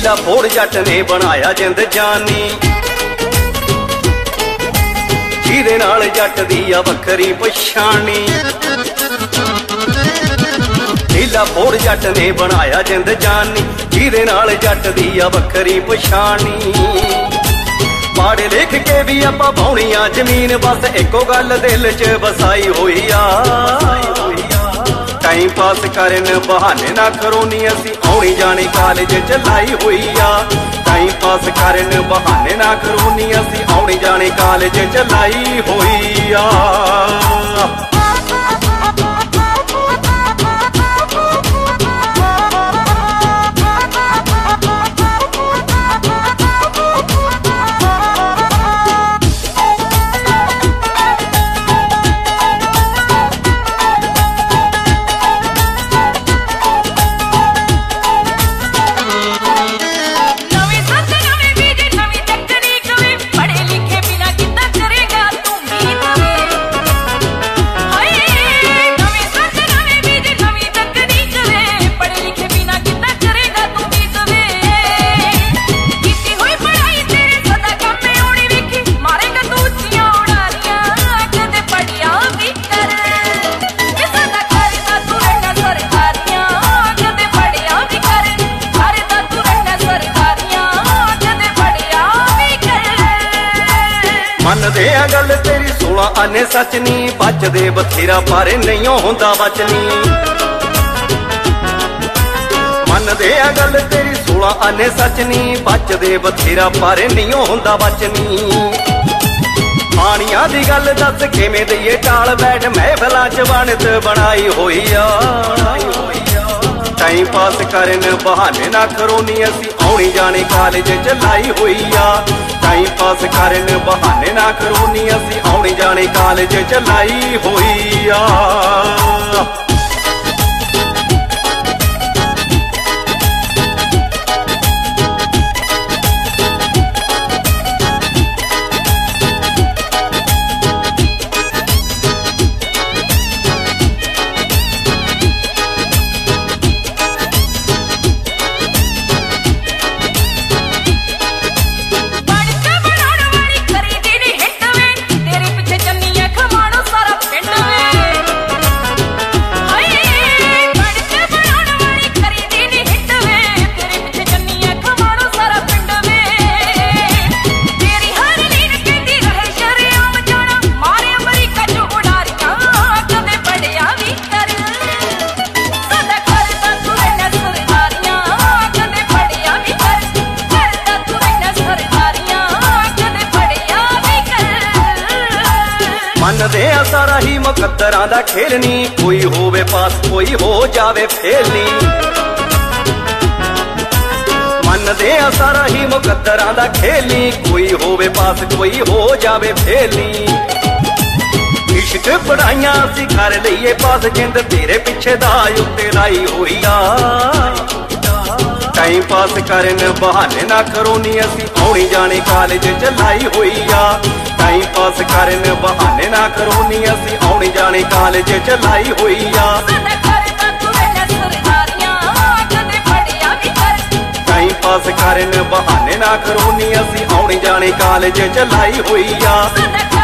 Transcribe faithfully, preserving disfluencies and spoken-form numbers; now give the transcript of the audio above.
लीला फोड़ जट ने बनाया जिंद जानी, जिहदे नाल जट दी आ वखरी पछाणी। लीला फोड़ जट ने बनाया जिंद जानी, जिहदे नाल जट दी आ वखरी पछाणी। पाड़े लिख के भी आपां पाउणी आ जमीन, बस इको गल दिल च वसाई होई आ। टाइम पास करन बहाने ना करोनी, असी आउणी जानी कॉलेज च लाई हुई आ। टाइम पास करन बहाने ना करोनी, असी आउणी जानी कॉलेज च लाई हुई आ। मनदे आ गल तेरी सोलह आने सच नी, बचदे बथेरा पर नहीं होंदा बचनी। मनदे आ गल तेरी सोलह आने सच नी, बचदे बथेरा पर नहीं होंदा बचनी। पानिया दी गल दस किवें दईए टाल, बैठ महफिलां च बनत बनाई होई आ। टाइम पास करन बहाने ना करोनी, असी आउणी जानी कॉलेज च लाई हुई आ। टाइम पास करन बहाने ना करोनी, असी आउणी जानी कॉलेज च लाई हुई आ। मनदे आ सारा ही मुकद्दरां दा खेल नी, कोई होवे पास कोई हो जावे फेल नी। मनदे आ सारा ही मुकद्दरां दा खेल नी, कोई होवे पास कोई हो जावे फेल नी। इश्क पढ़ाइयां असी कर लईए पास, जिंद तेरे पिछे दा उत्ते लाई होई आ। टाइम पास करन बहाने ना करोनी, असी आउणी जानी कॉलेज च लाई हुई आ। टाइम पास करन बहाने ना करोनी, असी आउणी जानी कॉलेज च लाई हुई आ। टाइम पास करन बहाने ना करोनी, असी आउणी जानी कॉलेज च लाई हुई आ।